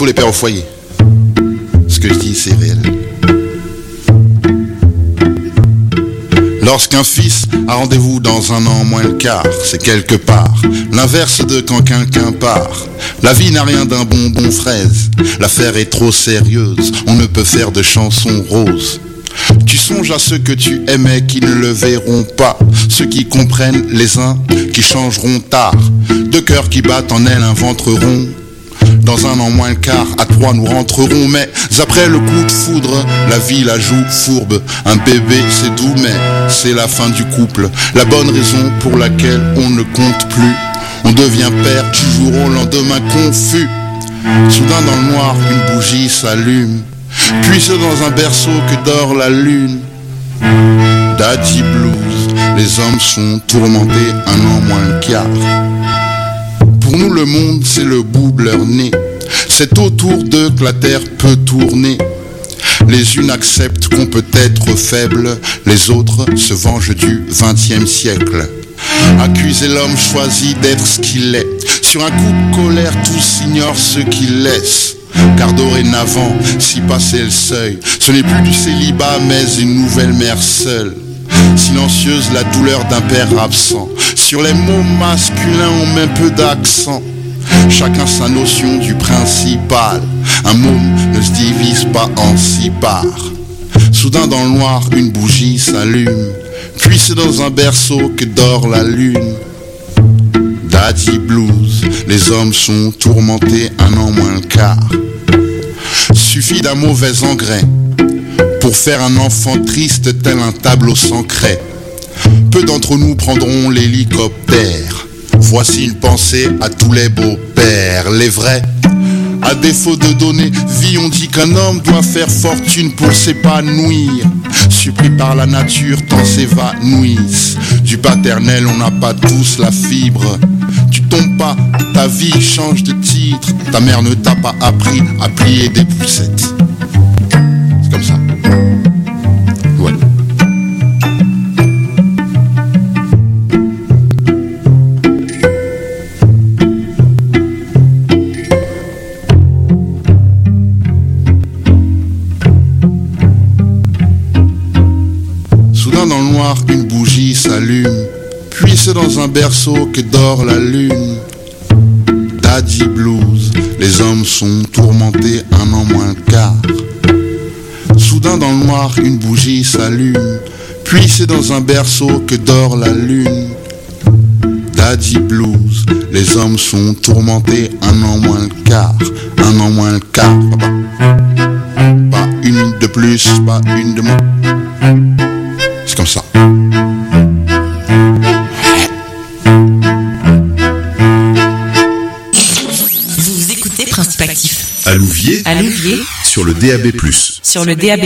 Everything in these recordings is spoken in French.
tous les pères au foyer. Ce que je dis, c'est réel. Lorsqu'un fils a rendez-vous dans un an moins le quart, c'est quelque part l'inverse de quand quelqu'un part. La vie n'a rien d'un bonbon fraise, l'affaire est trop sérieuse, on ne peut faire de chansons roses. Tu songes à ceux que tu aimais qui ne le verront pas, ceux qui comprennent les uns qui changeront tard, deux cœurs qui battent en elles un ventre rond. Dans un an moins le quart, à 3 nous rentrerons, mais après le coup de foudre, la vie la joue fourbe. Un bébé c'est doux mais c'est la fin du couple, la bonne raison pour laquelle on ne compte plus. On devient père du jour au lendemain confus. Soudain dans le noir une bougie s'allume, puis c'est dans un berceau que dort la lune. Daddy Blues, les hommes sont tourmentés un an moins le quart. Pour nous le monde c'est le bout de leur nez, c'est autour d'eux que la terre peut tourner. Les unes acceptent qu'on peut être faible, les autres se vengent du 20e siècle. Accuser l'homme choisit d'être ce qu'il est, sur un coup de colère tous ignorent ce qu'il laisse. Car dorénavant, si passer le seuil, ce n'est plus du célibat mais une nouvelle mère seule. Silencieuse la douleur d'un père absent, sur les mots masculins on met peu d'accent. Chacun sa notion du principal, un môme ne se divise pas en 6 parts. Soudain dans le noir une bougie s'allume, puis c'est dans un berceau que dort la lune. Daddy Blues, les hommes sont tourmentés un an moins le quart. Suffit d'un mauvais engrais pour faire un enfant triste tel un tableau sans craie. Peu d'entre nous prendront l'hélicoptère. Voici une pensée à tous les beaux-pères, les vrais. À défaut de donner vie, on dit qu'un homme doit faire fortune pour s'épanouir. Surpris par la nature, tant s'évanouissent. Du paternel, on n'a pas tous la fibre. Tu tombes pas, ta vie change de titre. Ta mère ne t'a pas appris à plier des poussettes. C'est comme ça. Ouais. Soudain dans le noir, une bougie s'allume, puis c'est dans un berceau que dort la lune. Daddy Blues, les hommes sont tourmentés un an moins le quart. Soudain dans le noir, une bougie s'allume, puis c'est dans un berceau que dort la lune. Daddy Blues, les hommes sont tourmentés un an moins le quart. Un an moins le quart, papa. Pas une minute de plus, pas une de moins. C'est comme ça. Vous écoutez Principe Actif. À Louviers, sur le DAB+. Sur le DAB+.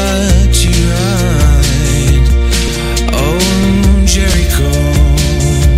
Jericho,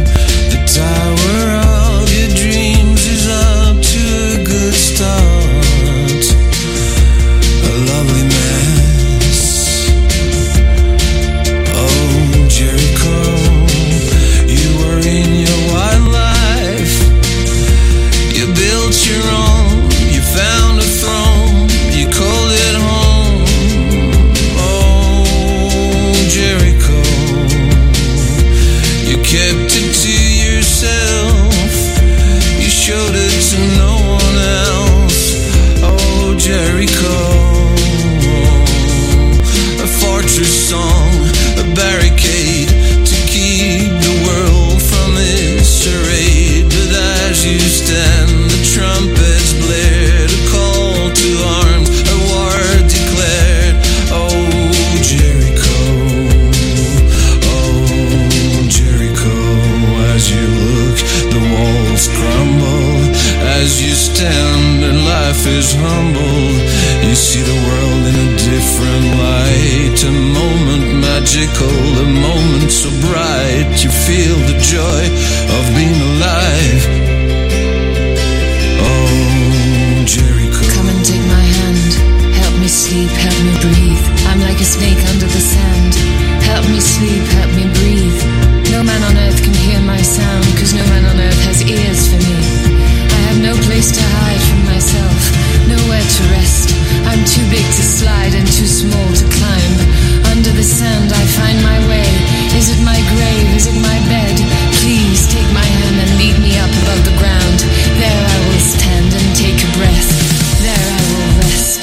magical, a moment so bright, you feel the joy of being alive. Oh, Jericho. Come and take my hand, help me sleep, help me breathe. I'm like a snake under the sand. Help me sleep, help me breathe. No man on earth can hear my sound, 'cause no man on earth has ears for me. I have no place to hide from myself, nowhere to rest. I'm too big to slide and too small to climb. Under the sand I find my way. Is it my grave, is it my bed? Please take my hand and lead me up above the ground. There I will stand and take a breath. There I will rest.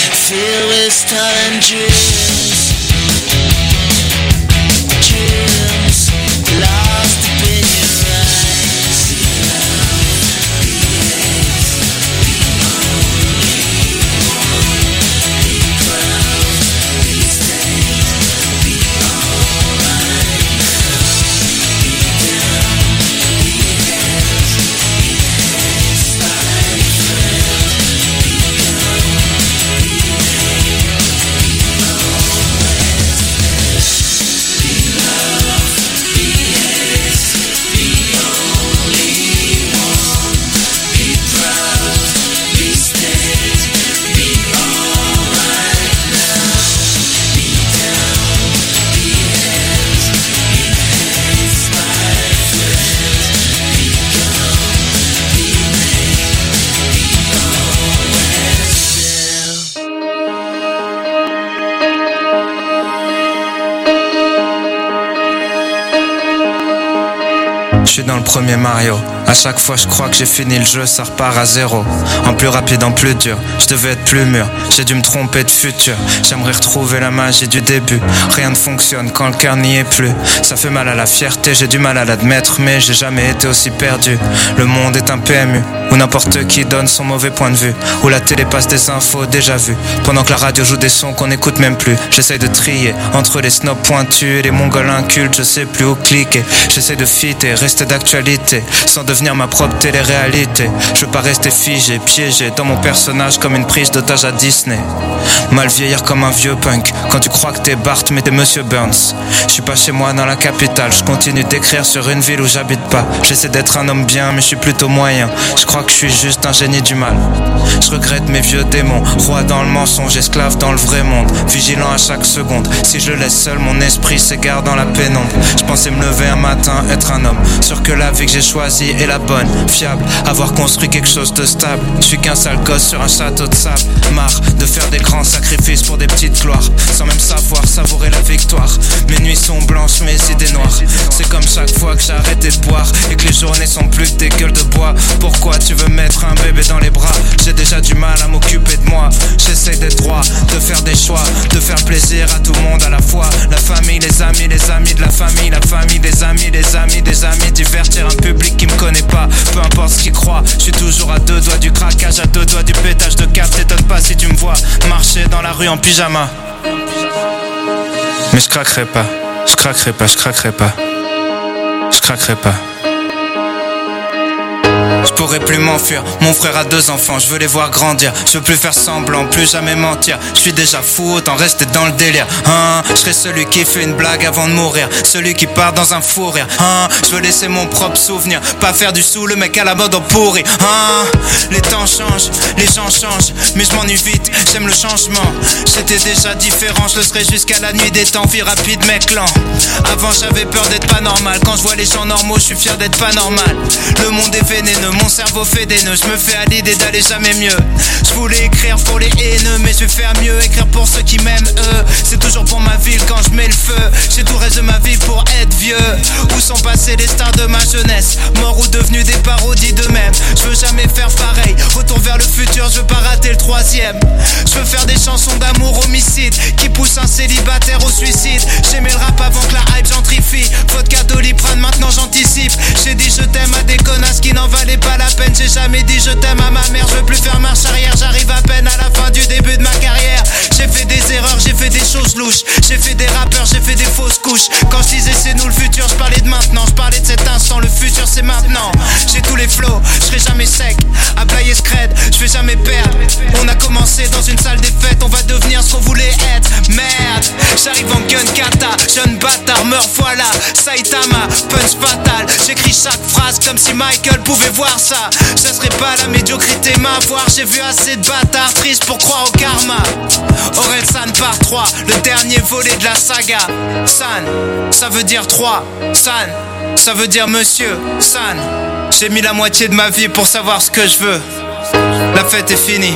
filled with stolen dreams. Dreams. suis dans le premier Mario. À chaque fois je crois que j'ai fini le jeu, ça repart à zéro. En plus rapide, en plus dur, je devais être plus mûr. J'ai dû me tromper de futur, j'aimerais retrouver la magie du début. Rien ne fonctionne quand le cœur n'y est plus. Ça fait mal à la fierté, j'ai du mal à l'admettre, mais j'ai jamais été aussi perdu. Le monde est un PMU, où n'importe qui donne son mauvais point de vue, où la télé passe des infos déjà vues, pendant que la radio joue des sons qu'on n'écoute même plus. J'essaye de trier entre les snobs pointus et les mongols incultes, je sais plus où cliquer. J'essaye de fitter, rester d'actualité, sans devenir ma propre télé-réalité. Je veux pas rester figé, piégé dans mon personnage comme une prise d'otage à Disney. Mal vieillir comme un vieux punk, quand tu crois que t'es Bart mais t'es Monsieur Burns. Je suis pas chez moi dans la capitale, je continue d'écrire sur une ville où j'habite pas. J'essaie d'être un homme bien mais je suis plutôt moyen. Je crois que je suis juste un génie du mal. Je regrette mes vieux démons, roi dans le mensonge, esclave dans le vrai monde, vigilant à chaque seconde. Si je le laisse seul, mon esprit s'égare dans la pénombre. Je pensais me lever un matin, être un homme, sûr que la vie que j'ai choisie est la bonne, fiable, avoir construit quelque chose de stable. Je suis qu'un sale gosse sur un château de sable, marre de faire des grands sacrifices pour des petites gloires, sans même savoir savourer la victoire. Mes nuits sont blanches, mes idées noires. C'est comme chaque fois que j'ai arrêté de boire et que les journées sont plus que des gueules de bois. Pourquoi tu veux mettre un bébé dans les bras? J'ai déjà du mal à m'occuper de moi. J'essaie d'être droit, de faire des choix, de faire plaisir à tout le monde à la fois. La famille, les amis de la famille, la famille des amis, des amis, des amis. Divertir un public qui me connaît pas, peu importe ce qu'il croit. Je suis toujours à deux doigts du craquage, à deux doigts du pétage de câble. T'étonnes pas si tu me vois marcher dans la rue en pyjama. Mais je craquerai pas, je craquerai pas, je craquerai pas, je craquerai pas. Je pourrais plus m'enfuir, mon frère a 2 enfants, je veux les voir grandir. Je veux plus faire semblant, plus jamais mentir. Je suis déjà fou, autant rester dans le délire. Je serai celui qui fait une blague avant de mourir, celui qui part dans un fou rire. Je veux laisser mon propre souvenir, pas faire du sou, le mec à la mode en pourri. Les temps changent, les gens changent, mais je m'ennuie vite, j'aime le changement. J'étais déjà différent, je le serai jusqu'à la nuit des temps. Vie rapide mec lent. Avant j'avais peur d'être pas normal, quand je vois les gens normaux, je suis fier d'être pas normal. Le monde est vénéneux, mon cerveau fait des nœuds, je me fais à l'idée d'aller jamais mieux. Je voulais écrire pour les haineux, mais je vais faire mieux, écrire pour ceux qui m'aiment eux. C'est toujours pour ma ville quand je mets le feu. J'ai tout le reste de ma vie pour être vieux. Où sont passés les stars de ma jeunesse, morts ou devenus des parodies d'eux-mêmes. Je veux jamais faire pareil, retour vers le futur, je veux pas rater le 3e. Je veux faire des chansons d'amour homicide qui poussent un célibataire au suicide. J'aimais le rap avant que la hype gentrifie. Vodka Doliprane, maintenant j'anticipe. J'ai dit je t'aime à des connasses qui n'en valaient pas la peine. J'ai jamais dit je t'aime à ma mère. Je veux plus faire marche arrière, j'arrive à peine à la fin du début de ma carrière. J'ai fait des erreurs, j'ai fait des choses louches. J'ai fait des rappeurs, j'ai fait des fausses couches. Quand je disais c'est nous le futur, je parlais de maintenant. Je parlais de cet instant, le futur c'est maintenant. J'ai tous les flows, je serai jamais sec. À player scred, je vais jamais perdre. On a commencé dans une salle des fêtes, on va devenir ce qu'on voulait être. Merde, j'arrive en gun kata, jeune bâtard, meurs voilà. Saitama, punch fatal. J'écris chaque phrase comme si Michael pouvait voir ça. Je serais pas la médiocrité m'avoir. J'ai vu assez de bâtards tristes pour croire au karma. Orelsan part 3, le dernier volet de la saga. San, ça veut dire 3. San, ça veut dire monsieur. San, j'ai mis la moitié de ma vie pour savoir ce que je veux. La fête est finie.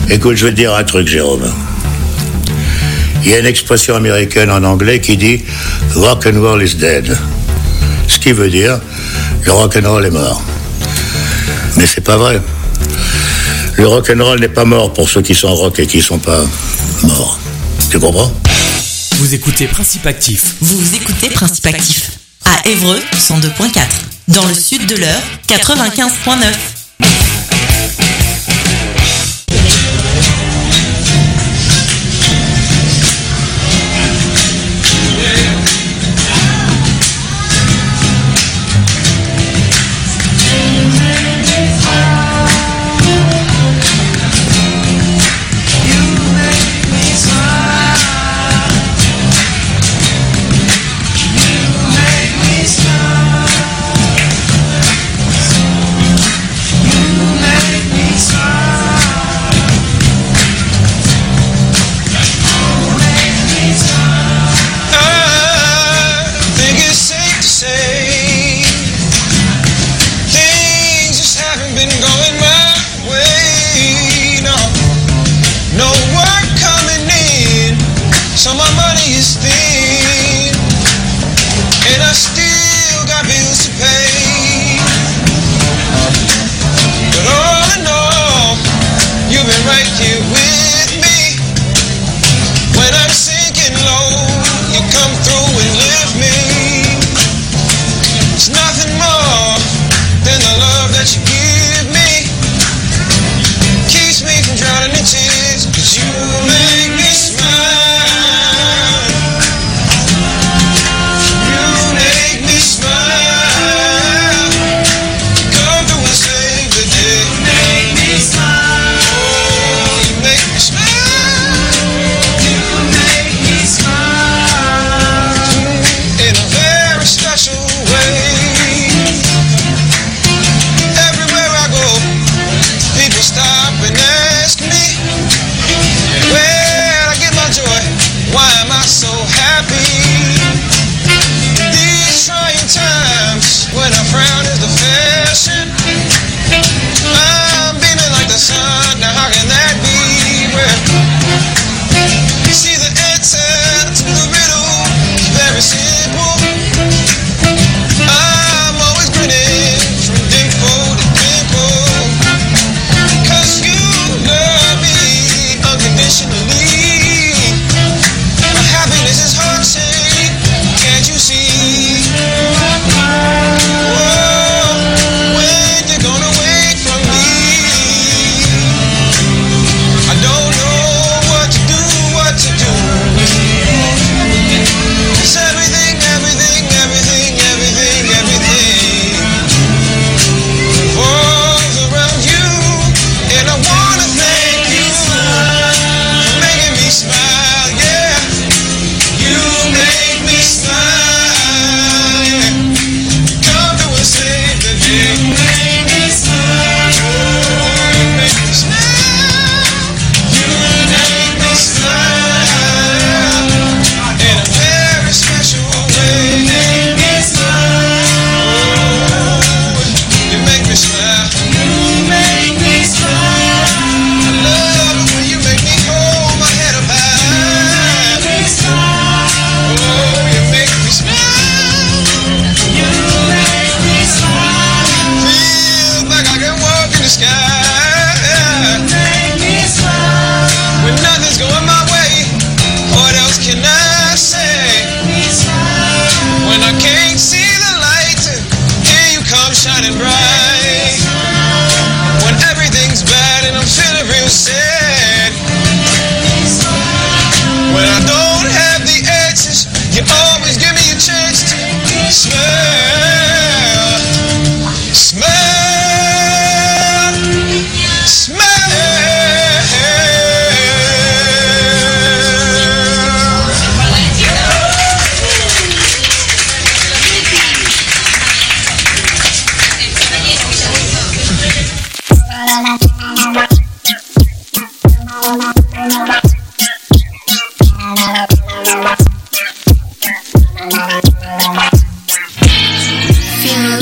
Écoute, je vais te dire un truc, Jérôme. Il y a une expression américaine en anglais qui dit « rock and roll is dead ». Ce qui veut dire « le rock and roll est mort ». Mais c'est pas vrai. Le rock and roll n'est pas mort pour ceux qui sont rock et qui sont pas morts. Tu comprends ? Vous écoutez Principe Actif. Vous écoutez Principe Actif. À Évreux, 102.4. Dans le sud de l'Eure, 95.9.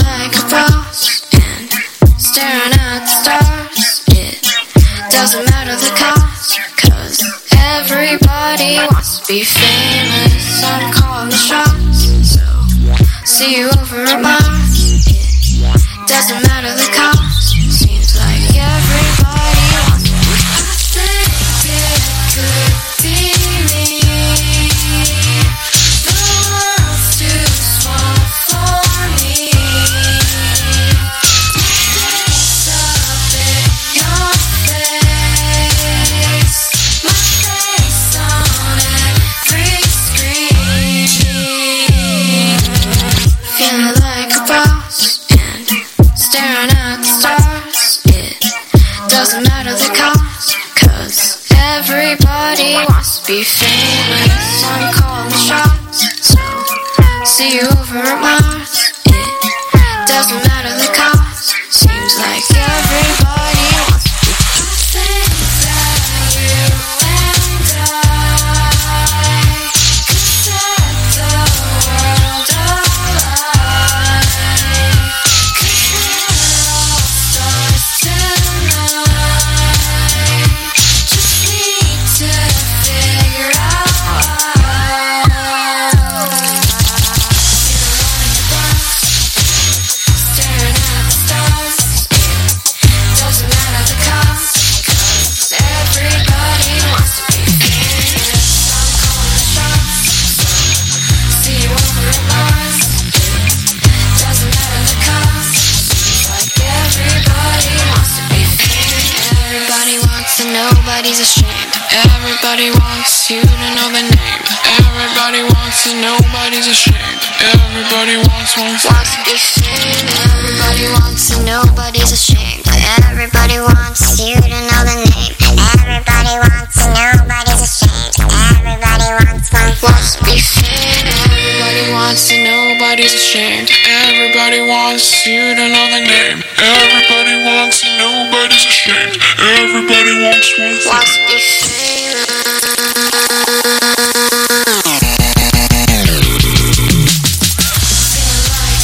Doesn't matter matter the cost, 'cause everybody wants to be famous. I'm calling the shots, so see you over at Mars. It doesn't matter the cost, seems like everybody wants to be. I think it could be me. The world's too small for me. Face up in your face, my face on every screen. Feeling like a boss and staring at the stars. It doesn't matter the cost, 'cause everybody wants to be famous. I'm calling the shots, so see you over at Mars. It doesn't matter the cost, seems like everybody wants to be. I think that you and I could set the world alight. 'Cause we're all stars tonight. Just need to figure out why. Staring at the stars. It doesn't matter the cost, 'cause everybody wants to be famous. I'm calling the shots, so see you over at Mars. It doesn't matter the cost, seems like everybody wants to be famous. Everybody wants to, nobody's ashamed. Everybody wants you to know the name. Everybody wants to, nobody's ashamed. Everybody wants to be famous. Everybody wants to, nobody's ashamed. Everybody wants you to know the name. Everybody wants to, nobody's ashamed. Everybody wants to be famous. Everybody wants to, nobody's ashamed. Everybody wants you to know the name. Everybody wants to, nobody's ashamed. Everybody wants to be famous.